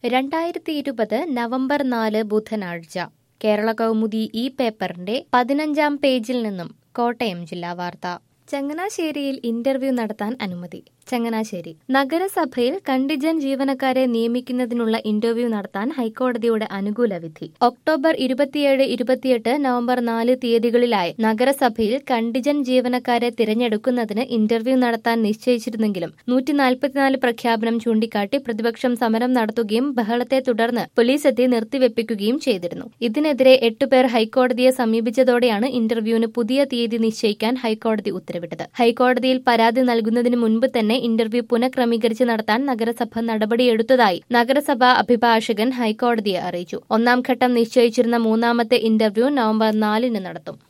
2020 November 4 ബുധനാഴ്ച കേരള കൗമുദി ഈ പേപ്പറിന്റെ 15-ാം പേജിൽ നിന്നും കോട്ടയം ജില്ലാ വാർത്ത. ചങ്ങനാശ്ശേരിയിൽ ഇന്റർവ്യൂ നടത്താൻ അനുമതി. ചങ്ങനാശ്ശേരി നഗരസഭയിൽ കണ്ടിജന്റ് ജീവനക്കാരെ നിയമിക്കുന്നതിനുള്ള ഇന്റർവ്യൂ നടത്താൻ ഹൈക്കോടതിയുടെ അനുകൂല വിധി. ഒക്ടോബർ 27, 28, നവംബർ 4 തീയതികളിലായി നഗരസഭയിൽ കണ്ടിജന്റ് ജീവനക്കാരെ തിരഞ്ഞെടുക്കുന്നതിന് ഇന്റർവ്യൂ നടത്താൻ നിശ്ചയിച്ചിരുന്നെങ്കിലും 144 പ്രഖ്യാപനം ചൂണ്ടിക്കാട്ടി പ്രതിപക്ഷം സമരം നടത്തുകയും ബഹളത്തെ തുടർന്ന് പോലീസ് എത്തി നിർത്തിവെപ്പിക്കുകയും ചെയ്തിരുന്നു. ഇതിനെതിരെ 8 പേർ ഹൈക്കോടതിയെ സമീപിച്ചതോടെയാണ് ഇന്റർവ്യൂവിന് പുതിയ തീയതി നിശ്ചയിക്കാൻ ഹൈക്കോടതി ഉത്തരവിട്ടത്. ഹൈക്കോടതിയിൽ പരാതി നൽകുന്നതിന് മുൻപ് തന്നെ ഇന്റർവ്യൂ പുനഃക്രമീകരിച്ച് നടത്താൻ നഗരസഭ നടപടിയെടുത്തതായി നഗരസഭാ അഭിഭാഷകൻ ഹൈക്കോടതിയെ അറിയിച്ചു. 1-ാം ഘട്ടം നിശ്ചയിച്ചിരുന്ന 3-ാമത്തെ ഇന്റർവ്യൂ നവംബർ 4 നടത്തും.